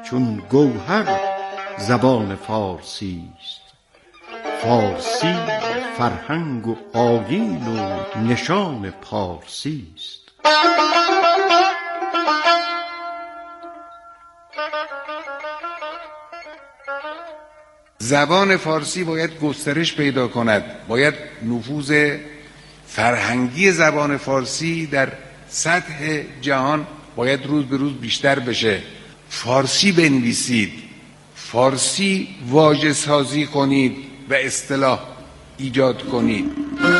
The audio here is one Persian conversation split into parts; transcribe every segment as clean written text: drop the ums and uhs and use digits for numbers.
چون گوهر زبان فارسی است. فارسی فرهنگ و آیین و نشان پارسی است. زبان فارسی باید گسترش پیدا کند، باید نفوذ فرهنگی زبان فارسی در سطح جهان باید روز به روز بیشتر بشه. فارسی بنویسید، فارسی واژه سازی کنید و اصطلاح ایجاد کنید.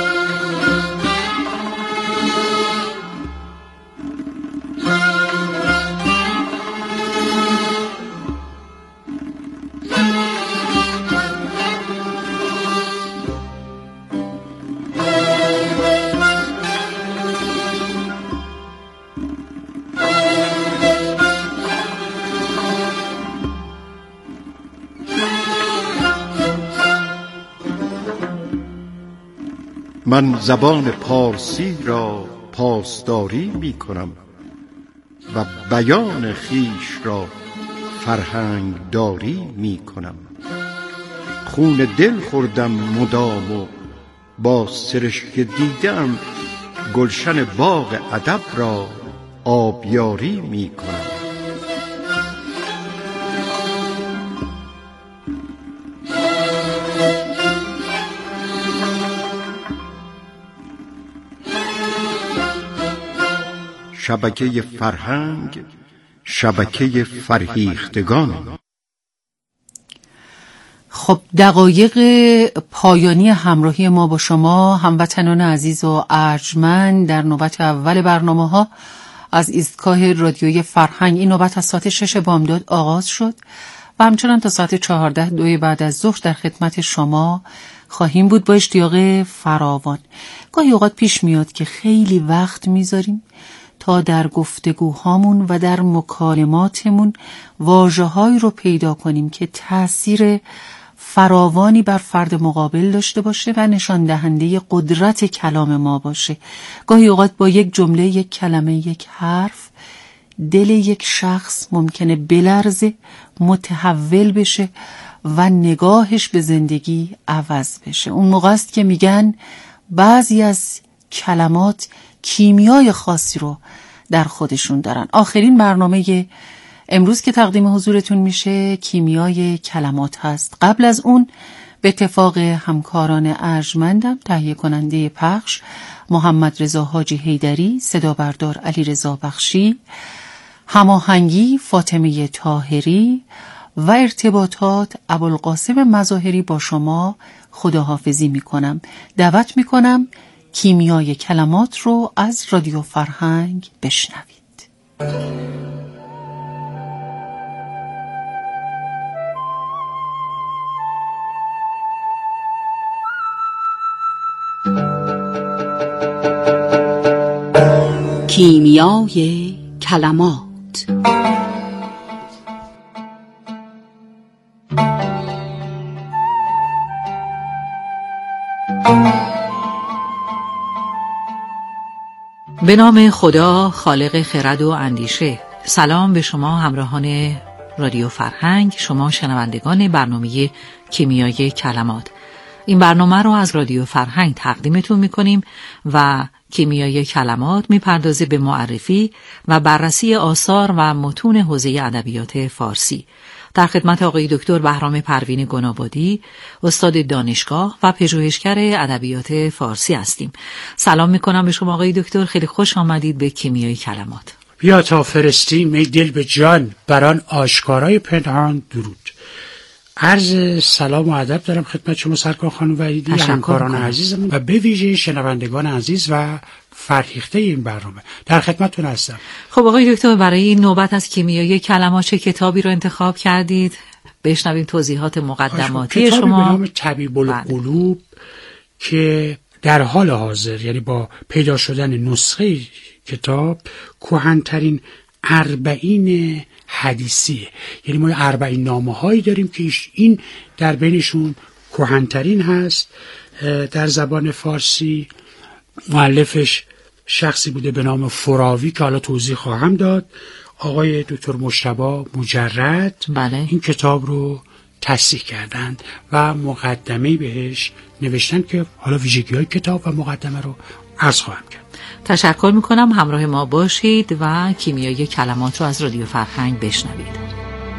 من زبان پارسی را پاسداری می کنم و بیان خویش را فرهنگ داری می کنم. خون دل خوردم مدام و با سرشک دیدم گلشن باغ ادب را آبیاری می کنم. شبکه فرهنگ، شبکه فرهیختگان. خب دقایق پایانی همراهی ما با شما هموطنان عزیز و ارجمند در نوبت اول برنامه‌ها از ایستگاه رادیویی فرهنگ. این نوبت از ساعت 6 بامداد آغاز شد و همچنان تا ساعت 14 دوی بعد از ظهر در خدمت شما خواهیم بود با اشتیاق فراوان. گاهی اوقات پیش میاد که خیلی وقت میذاریم تا در گفتگوهامون و در مکالماتمون واژه‌هایی رو پیدا کنیم که تأثیر فراوانی بر فرد مقابل داشته باشه و نشان دهنده قدرت کلام ما باشه. گاهی اوقات با یک جمله، یک کلمه، یک حرف دل یک شخص ممکنه بلرزه، متحول بشه و نگاهش به زندگی عوض بشه. اون موقع است که میگن بعضی از کلمات کیمیای خاصی رو در خودشون دارن. آخرین برنامه امروز که تقدیم حضورتون میشه کیمیای کلمات هست. قبل از اون به اتفاق همکاران ارجمندم تهیه کننده پخش محمد رضا حاجی حیدری، صدا بردار علی رضا بخشی، هماهنگی فاطمه طاهری و ارتباطات ابوالقاسم مظاهری با شما خداحافظی میکنم. دعوت میکنم کیمیای کلمات رو از رادیو فرهنگ بشنوید. کیمیای کلمات. به نام خدا خالق خرد و اندیشه. سلام به شما همراهان رادیو فرهنگ، شما شنوندگان برنامه کیمیای کلمات. این برنامه رو از رادیو فرهنگ تقدیمتون میکنیم و کیمیای کلمات میپردازه به معرفی و بررسی آثار و متون حوزه ادبیات فارسی. در خدمت آقای دکتر بهرام پروین گنابادی، استاد دانشگاه و پژوهشگر ادبیات فارسی هستیم. سلام میکنم به شما آقای دکتر، خیلی خوش آمدید به کیمیای کلمات. بیا تا فرستیم ای دل به جان، بران آشکارای پنهان درود. عرض سلام و ادب دارم خدمت شما سرکار خانم وحیدی، همکاران عزیزمون و به ویژه شنوندگان عزیز و فرهیخته این برنامه. در خدمتتون هستم. خب آقای دکتر، برای این نوبت از کیمیای کلمات چه کتابی رو انتخاب کردید؟ بشنویم توضیحات مقدماتی شما. کتابی به نام طبیب القلوب که در حال حاضر، یعنی با پیدا شدن نسخه کتاب، کهن‌ترین 40 حدیثیه. یعنی ما 40 نامه هایی داریم که این در بینشون کهن‌ترین هست. در زبان فارسی مؤلفش شخصی بوده به نام فراوی که حالا توضیح خواهم داد. آقای دکتر مجتبی مجرد بله. این کتاب رو تصحیح کردند و مقدمه بهش نوشتن که حالا ویژگی‌های کتاب و مقدمه رو عرض خواهم کرد. تشکر میکنم، همراه ما باشید و کیمیای کلمات رو از رادیو فرهنگ بشنوید.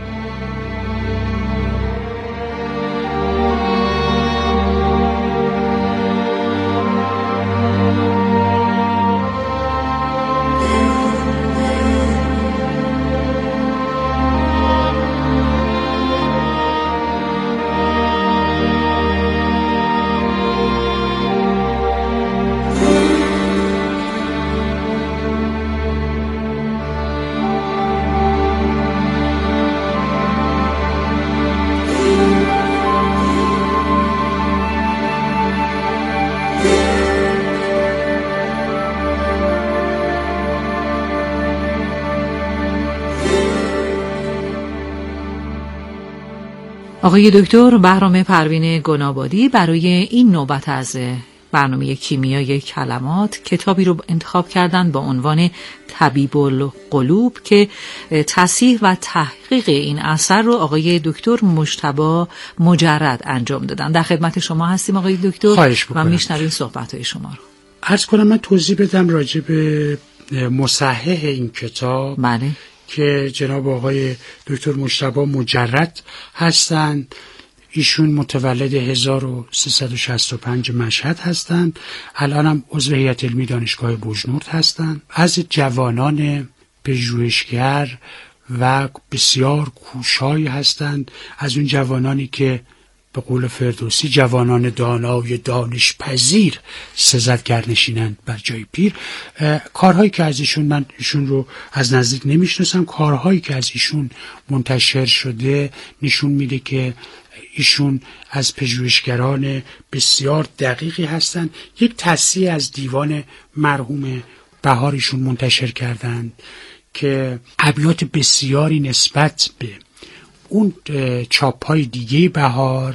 آقای دکتر بهرام پروین گنابادی برای این نوبت از برنامه کیمیای کلمات کتابی رو انتخاب کردن با عنوان طبیب القلوب که تصحیح و تحقیق این اثر رو آقای دکتر مجتبی مجرد انجام دادن. در خدمت شما هستیم آقای دکتر و میشنویم صحبت‌های شما رو. عرض کنم من توضیح بدم راجع به مصحح این کتاب. بله. که جناب آقای دکتر مجتبی مجرد هستند. ایشون متولد 1365 مشهد هستند. الان هم عضو هیئت علمی دانشگاه بوجنورد هستند. از جوانان پژوهشگر و بسیار کوشای هستند، از اون جوانانی که به قول فردوسی جوانان دانای دانش پذیر سزدگر نشینند بر جای پیر. کارهایی که از ایشون، من ایشون رو از نزدیک نمیشناسم، کارهایی که از ایشون منتشر شده نشون میده که ایشون از پژوهشگران بسیار دقیقی هستند. یک تصحیح از دیوان مرحوم بهار ایشون منتشر کردند که ابیات بسیاری نسبت به اون چاپ‌های دیگه بهار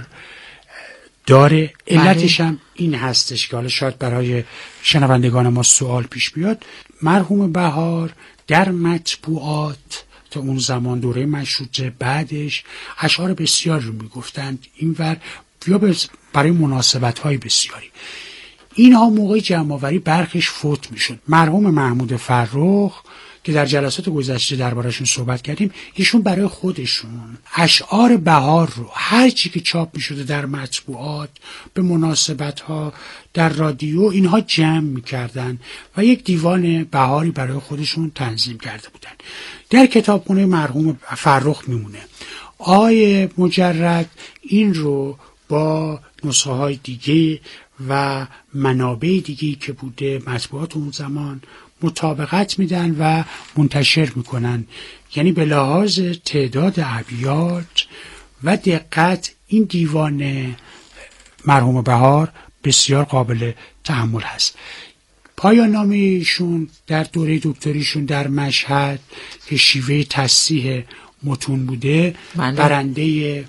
داره. علتش هم این هستش که حالا شاید برای شنوندگان ما سوال پیش بیاد. مرحوم بهار در مطبوعات تا اون زمان دوره مشروطه بعدش اشعار بسیار رو میگفتند اینور یا برای مناسبت‌های بسیاری. اینها موقع جمع‌آوری برخش فوت میشد. مرحوم محمود فرخ که در جلسات گذشته دربارشون صحبت کردیم، ایشون برای خودشون اشعار بهار رو هر چی که چاپ می شده در مطبوعات به مناسبت‌ها در رادیو اینها جمع می کردن و یک دیوان بهاری برای خودشون تنظیم کرده بودن. در کتابخونه مرحوم فرخ میمونه. آقای مجرد این رو با نسخه های دیگه و منابع دیگه که بوده مطبوعات اون زمان مطابقت میدن و منتشر میکنن. یعنی به لحاظ تعداد ابیات و دقت این دیوان مرحوم بهار بسیار قابل تأمل هست. پایان نامه ایشون در دوره دکتریشون در مشهد که شیوه تصحیح متون بوده، برنده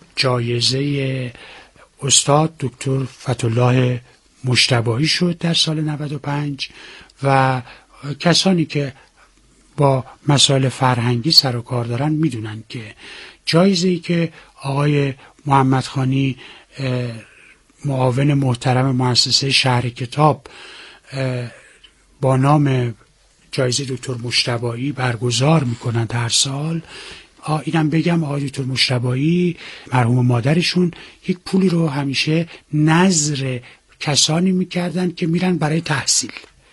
جایزه استاد دکتر فتح‌الله مجتبی شد در سال 95 و کسانی که با مسائل فرهنگی سر و کار دارن میدونن که جایزه‌ای که آقای محمدخانی معاون محترم مؤسسه شهر کتاب با نام جایزه دکتر مجتبی برگزار میکنند هر سال، اینم بگم آقای دکتر مجتبی مرحوم مادرشون یک پولی رو همیشه نذر کسانی میکردن که میرن برای تحصیل.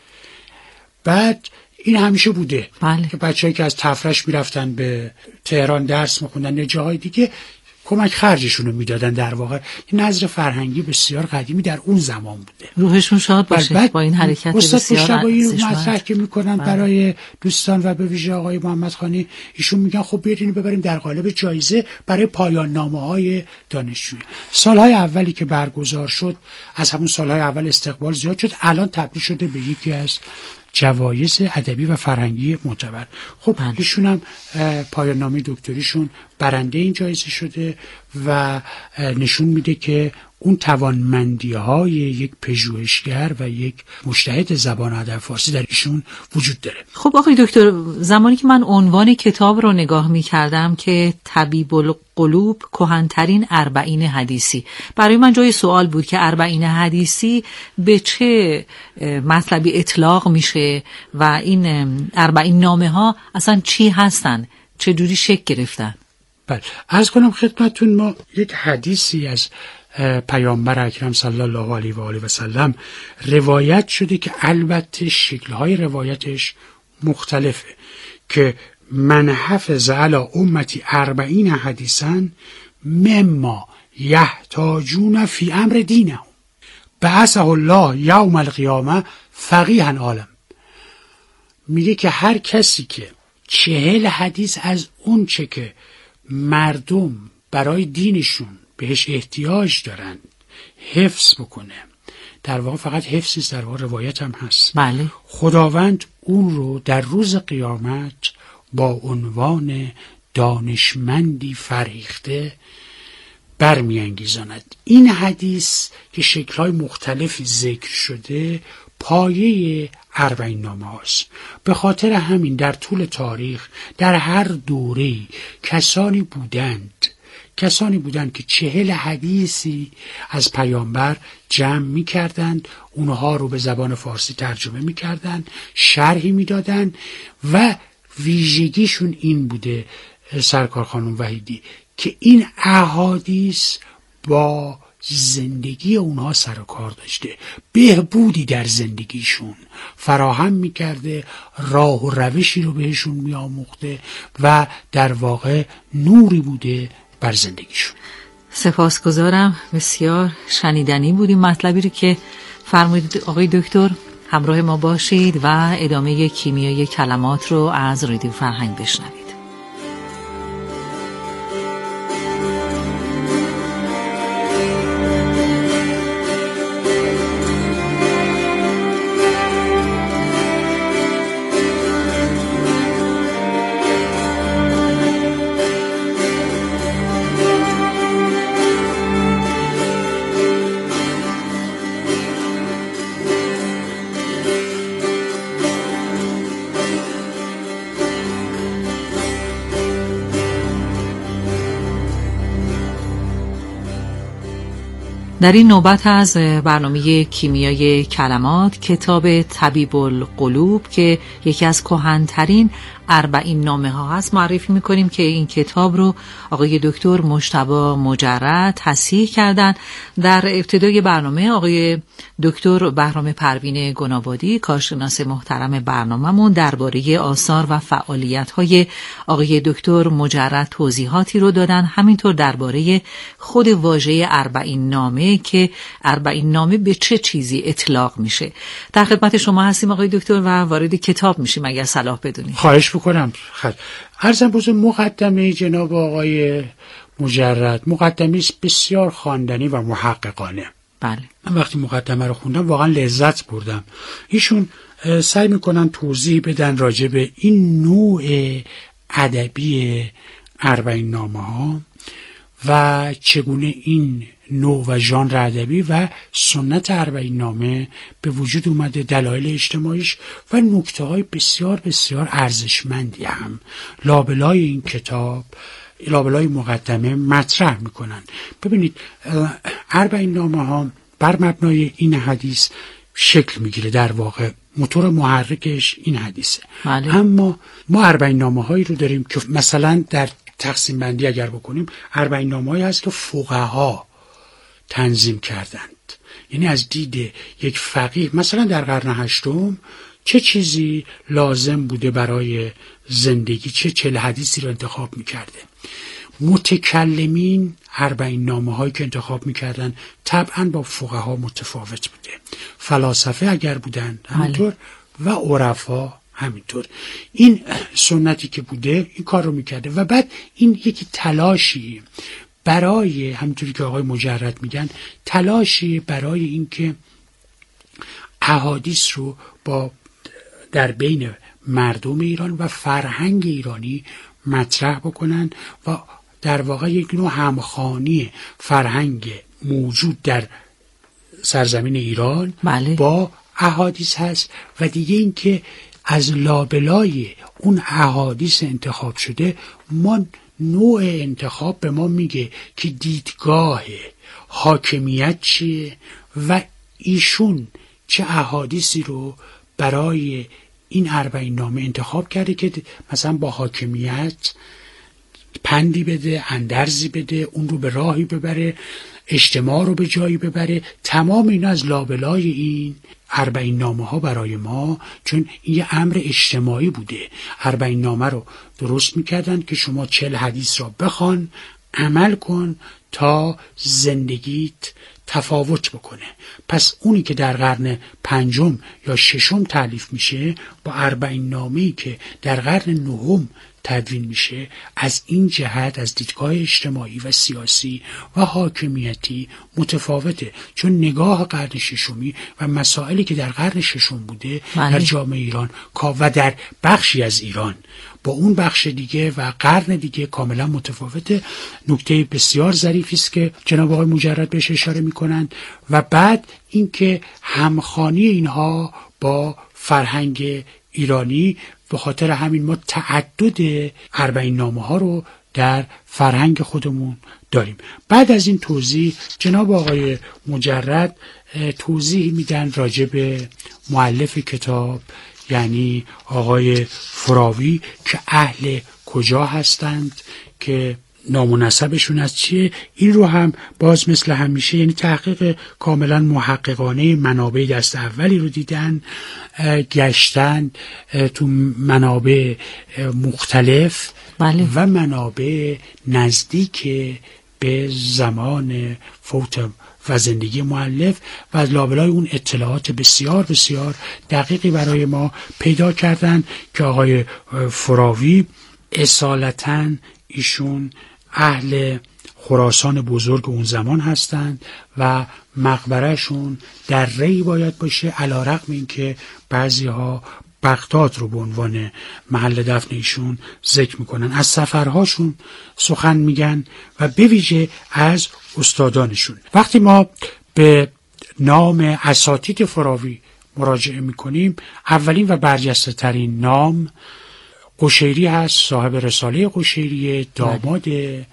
بعد این همیشه بوده که بچه‌ای که از تفرش میرفتن به تهران درس میخوندن یا جاهای دیگه کمک خرجشون رو میدادن. در واقع این نظر فرهنگی بسیار قدیمی در اون زمان بوده. روحشون شاد باشه با این حرکت بسیار عزیز. مطرح که میکنن برای دوستان و به ویژه آقای محمدخانی، ایشون میگن خب بیاید اینو ببریم در قالب جایزه برای پایان نامه‌های دانشجویی. سالهای اولی که برگزار شد، از همون سالهای اول استقبال زیاد شد، الان تبدیل شده به یکی از جوایز ادبی و فرهنگی معتبر. خب ایشون هم پایان نامه دکتریشون برنده این جایزه شده و نشون میده که اون توانمندی های یک پژوهشگر و یک مجتهد زبان ادب فارسی در ایشون وجود داره. خب آقای دکتر، زمانی که من عنوان کتاب رو نگاه می کردم که طبیب القلوب کهن‌ترین اربعین حدیثی، برای من جای سوال بود که اربعین حدیثی به چه مطلبی اطلاق میشه و این اربعین نامه ها اصلا چی هستن، چه جوری شکل گرفتن؟ بله، عرض کنم خدمتتون، ما یک حدیثی از پیامبر اکرم صلی الله علیه و آله و سلم روایت شده که البته شکل‌های روایتش مختلفه، که من حفظ علی امتی 40 حدیثا مما یحتاجون فی امر دینهم بعثه الله یوم القیامه فقیها عالم. میگه که هر کسی که 40 حدیث از اون چه که مردم برای دینشون بهش احتیاج دارن حفظ بکنه، در واقع فقط حفظ نیست، در واقع روایت هم هست. بله. خداوند اون رو در روز قیامت با عنوان دانشمندی فرهیخته برمیانگیزاند. این حدیث که شکل‌های مختلفی ذکر شده پایه 40 نامه هاست. به خاطر همین در طول تاریخ در هر دوره‌ای کسانی بودند که 40 حدیثی از پیامبر جمع می کردند، اونها رو به زبان فارسی ترجمه می کردند، شرحی می دادند و ویژگیشون این بوده سرکار خانم وحیدی که این احادیث با زندگی اونها سر و کار داشته، بهبودی در زندگیشون فراهم میکرده، راه و روشی رو بهشون میآموخته و در واقع نوری بوده بر زندگیشون. سپاسگزارم، بسیار شنیدنی بود این مطلبی رو که فرمودید آقای دکتر. همراه ما باشید و ادامه کیمیای کلمات رو از رادیو فرهنگ بشنوید. در این نوبت از برنامه کیمیای کلمات، کتاب طبیب القلوب که یکی از کهن‌ترین 40 نامه ها هست، معرفی میکنیم که این کتاب رو آقای دکتر مجتبی مجرد تصحیح کردن. در ابتدای برنامه آقای دکتر بهرام پروین گنابادی، کارشناس محترم برنامه‌مون، درباره آثار و فعالیت‌های آقای دکتر مجرد توضیحاتی رو دادن، همینطور درباره خود واژه 40 نامه که 40 نامه به چه چیزی اطلاق میشه. در خدمت شما هستیم آقای دکتر و وارد کتاب میشیم اگر صلاح بدونید. خواهش بکنم. عرضم بزرگ مقدمه جناب آقای مجرد مقدمه بسیار خواندنی و محققانه. بله. من وقتی مقدمه رو خوندم واقعا لذت بردم. ایشون سعی میکنن توضیح بدن راجع به این نوع ادبی 40 نامه ها و چگونه این نوع و ژانر ادبی و سنت 40 نامه به وجود اومده، دلایل اجتماعیش و نکته‌های بسیار بسیار ارزشمندی هم لابلای این کتاب، لابلای مقدمه مطرح میکنن. ببینید 40 نامه ها بر مبنای این حدیث شکل میگیره، در واقع موتور محرکش این حدیثه. بله. اما ما 40 نامه هایی رو داریم که مثلا در تقسیم بندی اگر بکنیم 40 نامه هایی هست که فقها تنظیم کردند، یعنی از دید یک فقیه مثلا در قرن 8 چه چیزی لازم بوده برای زندگی، چه 40 حدیثی رو انتخاب میکرده. متکلمین 40 نامه هایی که انتخاب میکردن طبعا با فقها متفاوت بوده، فلاسفه اگر بودن همینطور و عرفا همینطور. این سنتی که بوده این کار رو میکرده و بعد این یکی تلاشی برای، همینطوری که آقای مجرد میگن، تلاشی برای اینکه احادیث رو با در بین مردم ایران و فرهنگ ایرانی مطرح بکنن و در واقع یک نوع همخوانی فرهنگ موجود در سرزمین ایران بله. با احادیث هست و دیگه این که از لابلای اون احادیث انتخاب شده ما نوع انتخاب به ما میگه که دیدگاه حاکمیت چیه و ایشون چه احادیثی رو برای این 40 نامه انتخاب کرده که مثلا با حاکمیت پندی بده، اندرزی بده، اون رو به راهی ببره، اجتماع رو به جایی ببره. تمام اینا از لابلای این 40 نامه ها برای ما، چون این یه امر اجتماعی بوده، 40 نامه رو درست میکردن که شما 40 حدیث را بخوان، عمل کن تا زندگیت تفاوت بکنه. پس اونی که در قرن 5 یا 6 تالیف میشه با 40 نامه‌ای که در قرن 9 تدوین میشه، از این جهت از دیدگاه اجتماعی و سیاسی و حاکمیتی متفاوته، چون نگاه قرن 6 و مسائلی که در قرن 6 بوده در جامعه ایران و در بخشی از ایران با اون بخش دیگه و قرن دیگه کاملا متفاوته. نکته بسیار ظریفی است که جناب آقای مجرد بهش اشاره میکنند. و بعد اینکه همخوانی اینها با فرهنگ ایرانی، به خاطر همین ما تعدد 40 نامه ها رو در فرهنگ خودمون داریم. بعد از این توضیح جناب آقای مجرد توضیح میدن راجع به مؤلف کتاب، یعنی آقای فراوی، که اهل کجا هستند، که نام و نسبشون از چیه. این رو هم باز مثل همیشه، یعنی تحقیق کاملا محققانه، منابع دست اولی رو دیدن، گشتن تو منابع مختلف بله. و منابع نزدیک به زمان فوت و زندگی مؤلف و از لابلای اون اطلاعات بسیار بسیار دقیقی برای ما پیدا کردن که آقای فراوی اصالتاً ایشون اهل خراسان بزرگ اون زمان هستند و مقبرهشون در ری باید باشه، علی رغم این که بعضی ها بغداد رو به عنوان محل دفن ایشون ذکر میکنن. از سفرهاشون سخن میگن و به ویژه از استادانشون. وقتی ما به نام اساتید فراوی مراجعه میکنیم، اولین و برجسته ترین نام قشیری هست، صاحب رساله قشیریه، داماد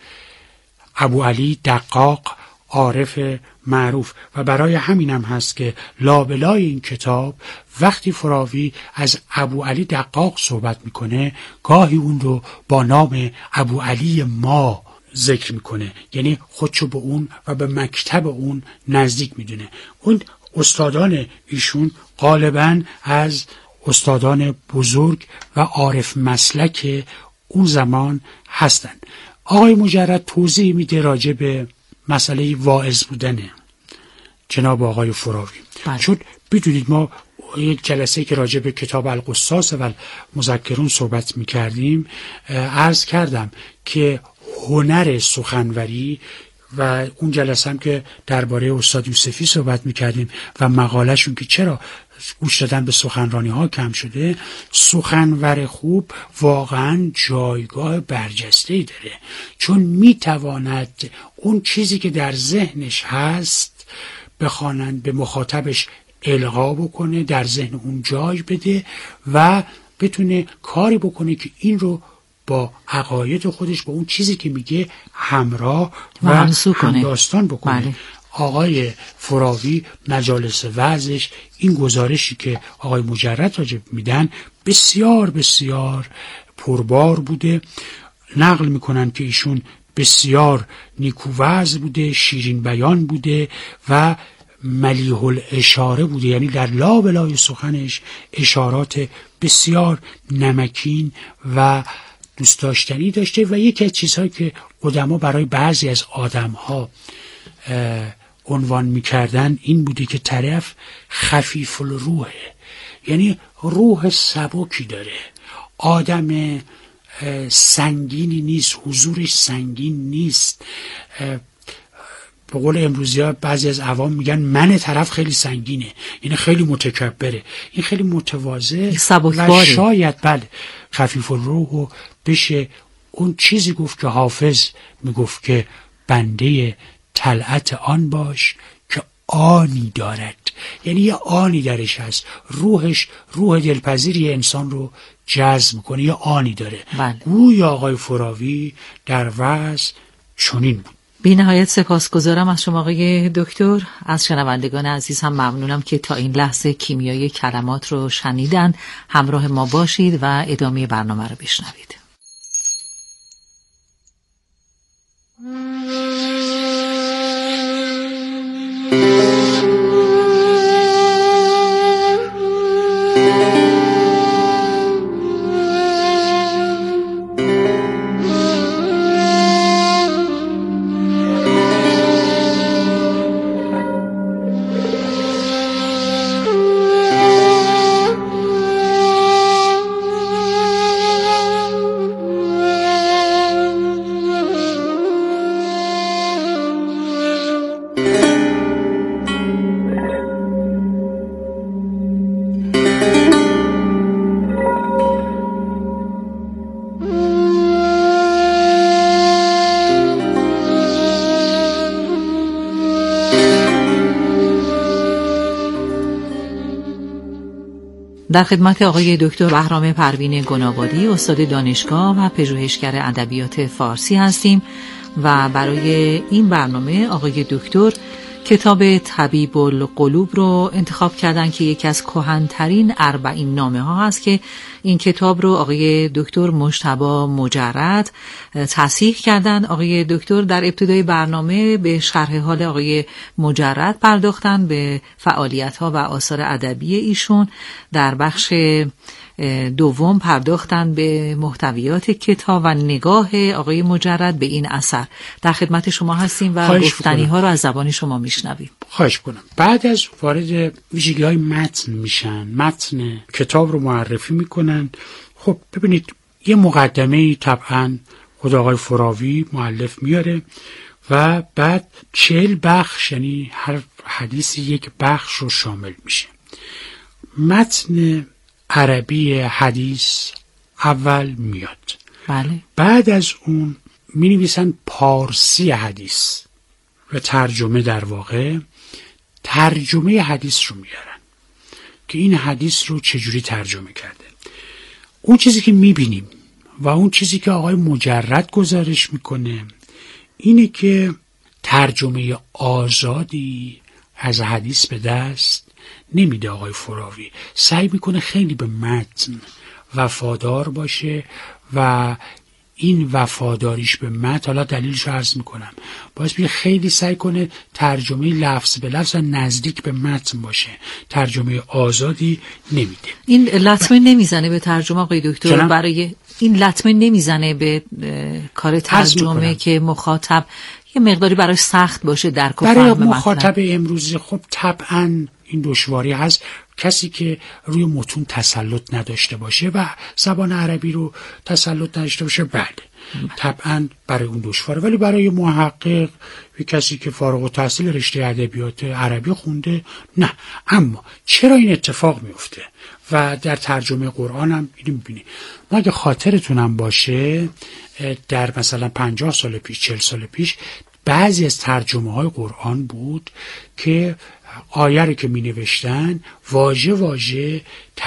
ابو علی دقاق عارف معروف. و برای همین هم هست که لابلای این کتاب وقتی فراوی از ابو علی دقاق صحبت میکنه، گاهی اون رو با نام ابو علی ما ذکر میکنه، یعنی خودشو به اون و به مکتب اون نزدیک میدونه. اون استادان ایشون غالباً از استادان بزرگ و عارف مسلک اون زمان هستند. آقای مجرد توضیح میده راجع به مسئله واعظ بودنه جناب آقای فراوی. چون بدونید ما یک جلسه که راجع به کتاب القصاص و مذکرون صحبت میکردیم، عرض کردم که هنر سخنوری و اون جلسه هم که درباره استاد یوسفی صحبت میکردیم و مقالهشون که چرا گوش دادن به سخنرانی ها کم شده، سخنور خوب واقعا جایگاه برجسته‌ای داره، چون میتواند اون چیزی که در ذهنش هست بخوانند به مخاطبش القا بکنه، در ذهن اون جای بده و بتونه کاری بکنه که این رو با عقاید خودش با اون چیزی که میگه همراه و همداستان بکنه. بله. آقای فراوی مجالس وعظش این گزارشی که آقای مجرد راجع میدن بسیار بسیار پربار بوده. نقل میکنن که ایشون بسیار نیکو وعظ بوده، شیرین بیان بوده و ملیح الاشاره بوده، یعنی در لابلای سخنش اشارات بسیار نمکین و دوست داشتنی داشته. و یکی از چیزهایی که قدما برای بعضی از آدمها عنوان میکردن این بوده که طرف خفیف الروحه، یعنی روح سبکی داره، آدم سنگینی نیست، حضورش سنگین نیست. به قول امروزی ها بعضی از عوام میگن من طرف خیلی سنگینه، یعنی خیلی متکبره. این خیلی متواضع و شاید خفیف الروح و بشه اون چیزی گفت که حافظ میگفت که بنده طلعت آن باش که آنی دارد. یعنی یه آنی درش هست، روحش روح دلپذیری انسان رو جذب میکنه، یه آنی داره. گویا آقای فراوی در وضع چنین بود. بی نهایت سپاسگزارم از شما آقای دکتر. از شنوندگان عزیز هم ممنونم که تا این لحظه کیمیای کلمات رو شنیدن. همراه ما باشید و ادامه برنامه رو بشنوید. در خدمت آقای دکتر بهرام پروین گنابادی، استاد دانشگاه و پژوهشگر ادبیات فارسی هستیم و برای این برنامه آقای دکتر کتاب طبیب القلوب رو انتخاب کردن که یکی از کهن‌ترین 40 نامه ها هست که این کتاب رو آقای دکتر مجتبی مجرد تصحیح کردن. آقای دکتر در ابتدای برنامه به شرح حال آقای مجرد پرداختن، به فعالیت‌ها و آثار ادبی ایشون. در بخش دوم پرداختن به محتویات کتاب و نگاه آقای مجرد به این اثر. در خدمت شما هستیم و گفتنی ها رو از زبان شما میشنویم. خواهش کنم. بعد از وارد ویژگی‌های متن میشن، متن کتاب رو معرفی میکنن. خب ببینید یه مقدمه طبعا خود آقای فراوی مؤلف میاره و بعد 40 بخش، یعنی هر حدیثی یک بخش رو شامل میشه. متن عربی حدیث اول میاد. بله. بعد از اون می نویسن پارسی حدیث و ترجمه، در واقع ترجمه حدیث رو میارن که این حدیث رو چجوری ترجمه کرده. اون چیزی که میبینیم و اون چیزی که آقای مجرد گزارش میکنه اینه که ترجمه آزادی از حدیث به دست نمیده. آقای فراوی سعی میکنه خیلی به متن وفادار باشه و این وفاداریش به متن، حالا دلیلش رو عرض میکنم، باعث میشه خیلی سعی کنه ترجمه لفظ به لفظ نزدیک به متن باشه، ترجمه آزادی نمیده. این لطمه نمیزنه به ترجمه آقای دکتر؟ برای این لطمه نمیزنه به کار ترجمه که مخاطب یه مقداری برای سخت باشه در فهم برای مخاطب امروزی؟ خب طبعا این دشواری هست. کسی که روی متون تسلط نداشته باشه و زبان عربی رو تسلط نداشته باشه، بله طبعا برای اون دشواره. ولی برای محقق و کسی که فارغ التحصیل رشته ادبیات عربی خونده، نه. اما چرا این اتفاق میفته و در ترجمه قرآن هم اینو میبینی. ما اگه خاطرتونم باشه در مثلا 50 سال پیش 40 سال پیش بعضی از ترجمه های قرآن بود که آیه رو که می نوشتن واژه واژه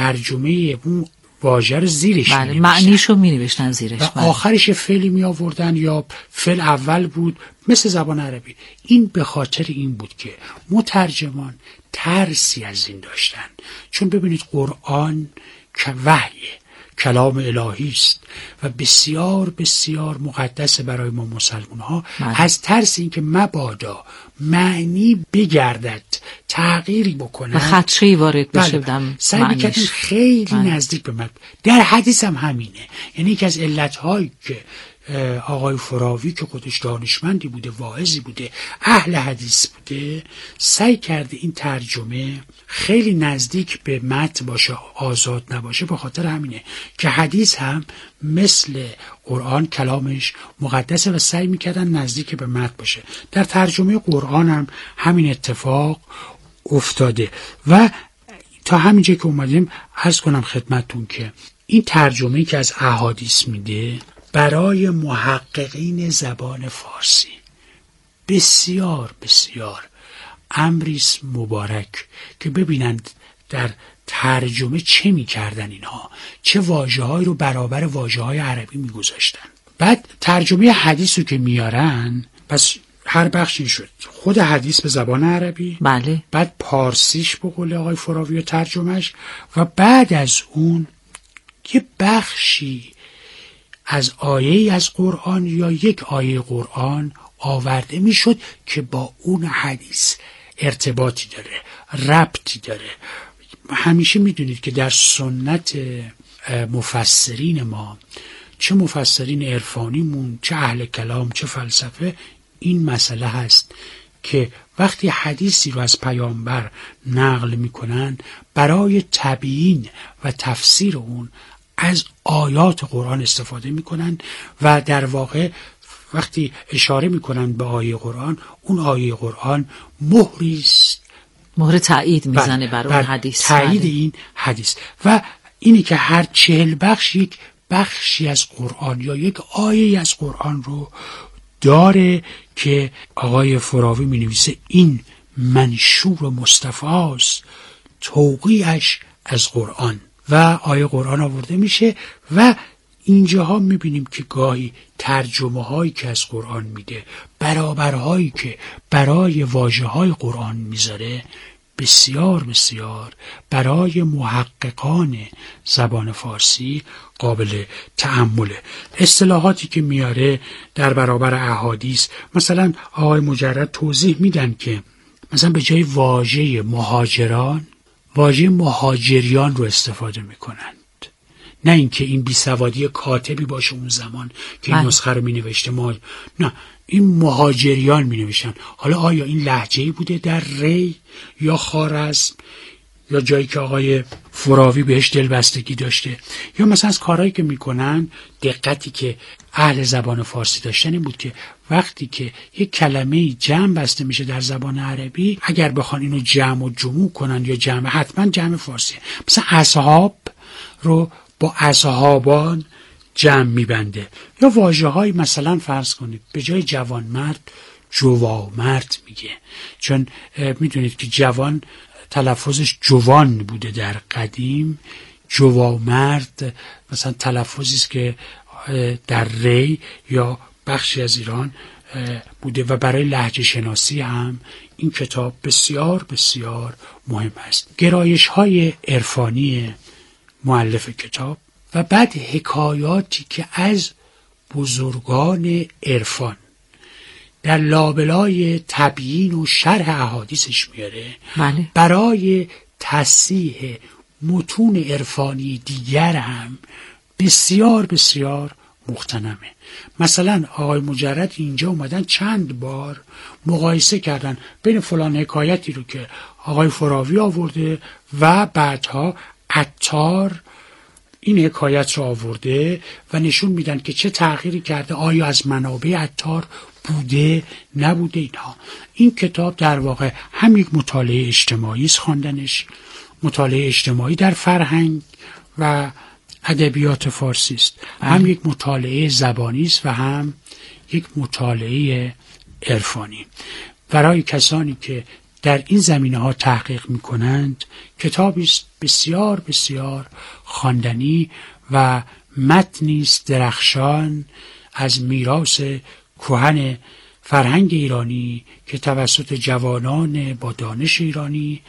ترجمه اون واژه رو زیرش می نوشتن، معنیشو می نوشتن زیرش و آخرش فعلی می آوردن یا فعل اول بود مثل زبان عربی. این به خاطر این بود که مترجمان ترسی از این داشتن، چون ببینید قرآن که وحیه، کلام الهی است و بسیار بسیار مقدس برای ما مسلمان ها. از ترس این که مبادا معنی بگردد، تغییری بکنه، خدشه‌ای وارد بشه، سعی می‌کردن خیلی نزدیک به متن. در حدیث هم همینه. یعنی یکی از علت‌هایی که آقای فراوی که خودش دانشمندی بوده، واعظی بوده، اهل حدیث بوده، سعی کرده این ترجمه خیلی نزدیک به متن باشه، آزاد نباشه. به خاطر همینه که حدیث هم مثل قرآن کلامش مقدسه و سعی میکردن نزدیک به متن باشه. در ترجمه قرآن هم همین اتفاق افتاده و تا همینجا که اومدیم عرض کنم خدمتون که این ترجمه‌ای که از احادیث میده برای محققین زبان فارسی بسیار بسیار امریست مبارک که ببینند در ترجمه چه می‌کردن اینها، چه واژه‌هایی رو برابر واژه‌های عربی می‌گذاشتن. بعد ترجمه حدیث رو که میارن، پس هر بخشی شد خود حدیث به زبان عربی، بله، بعد پارسیش به قول آقای فراوی و ترجمهش، و بعد از اون یه بخشی از آیه از قرآن یا یک آیه قرآن آورده میشد که با اون حدیث ارتباطی داره، ربطی داره. همیشه میدونید که در سنت مفسرین ما، چه مفسرین عرفانیمون، چه اهل کلام، چه فلسفه، این مسئله هست که وقتی حدیثی رو از پیامبر نقل میکنن، برای تبیین و تفسیر اون از آیات قرآن استفاده میکنن و در واقع وقتی اشاره میکنن به آیه قرآن، اون آیه قرآن مهری است، مهر تایید میزنه بر اون حدیث، تایید این حدیث. و اینی که هر 40 بخش یک بخشی از قرآن یا یک آیه از قرآن رو داره که آقای فراوی می نویسه این منشور مصطفی است، توقیعش از قرآن، و آیه قرآن آورده میشه. و اینجاها می بینیم که گاهی ترجمه هایی که از قرآن میده، برابرهایی که برای واژه های قرآن میذاره، بسیار بسیار برای محققان زبان فارسی قابل تأمله. اصطلاحاتی که میاره در برابر احادیث، مثلا آقای مجرد توضیح میدن که مثلا به جای واژه مهاجران، واژه مهاجریان رو استفاده میکنند. نه اینکه این بیسوادی کاتبی باشه اون زمان که این نسخه رو مینوشته، نه، این مهاجریان می نوشتن. حالا آیا این لهجه‌ای بوده در ری یا خوارزم یا جایی که آقای فراوی بهش دلبستگی داشته، یا مثلا از کارهایی که میکنن، دقتی که اهل زبان فارسی داشتن این بود که وقتی که یک کلمه جمع بسته میشه در زبان عربی، اگر بخوان اینو جمع و جموع کنن یا جمع، حتما جمع فارسی. مثلا اصحاب رو با اصحابان جمع میبنده. یا واژه‌های مثلا فرض کنید به جای جوان مرد جوامرد میگه، چون میدونید که جوان تلفظش جوان بوده در قدیم، جوامرد مثلا تلفظی است که در ری یا بخشی از ایران بوده. و برای لهجه شناسی هم این کتاب بسیار بسیار مهم است. گرایش‌های عرفانی مؤلف کتاب و بعد حکایاتی که از بزرگان عرفان در لابلای تبیین و شرح احادیثش میاره، بله، برای تصحیح متون عرفانی دیگر هم بسیار بسیار مغتنمه. مثلا آقای مجرد اینجا اومدن چند بار مقایسه کردن بین فلان حکایتی رو که آقای فراوی آورده و بعدها عطار این حکایت رو آورده و نشون میدن که چه تغییری کرده، آیا از منابع عطار بوده نبوده اینها. این کتاب در واقع هم یک مطالعه اجتماعی است، خواندنش مطالعه اجتماعی در فرهنگ و ادبیات فارسی است، هم یک مطالعه زبانی است و هم یک مطالعه عرفانی. برای کسانی که در این زمینه‌ها تحقیق می‌کنند کتابی است بسیار بسیار خواندنی و متنی است درخشان از میراث کهن فرهنگ ایرانی که توسط جوانان با دانش ایرانی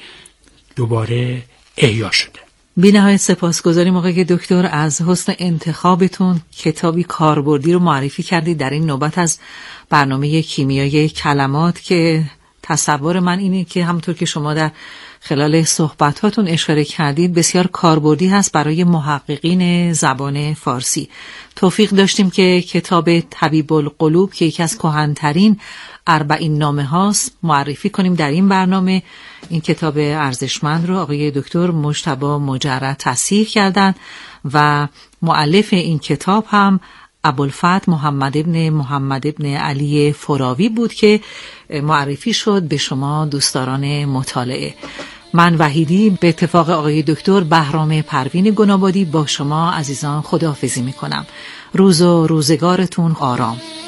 دوباره احیا شده. بی‌نهایت سپاسگزاریم آقای دکتر از حسن انتخابتون. کتابی کاربردی رو معرفی کردید در این نوبت از برنامه کیمیای کلمات که تصور من اینه که همونطور که شما در خلال صحبتاتون اشاره کردید بسیار کاربردی هست برای محققین زبان فارسی. توفیق داشتیم که کتاب طبیب القلوب که یکی از کهن‌ترین 40 نامه هاست معرفی کنیم در این برنامه. این کتاب ارزشمند رو آقای دکتر مجتبی مجرد تصحیح کردن و مؤلف این کتاب هم ابوالفتح محمد ابن علی فراوی بود که معرفی شد به شما دوستداران مطالعه. من وحیدی به اتفاق آقای دکتر بهرام پروین گنابادی با شما عزیزان خداحافظی میکنم. روز و روزگارتون آرام.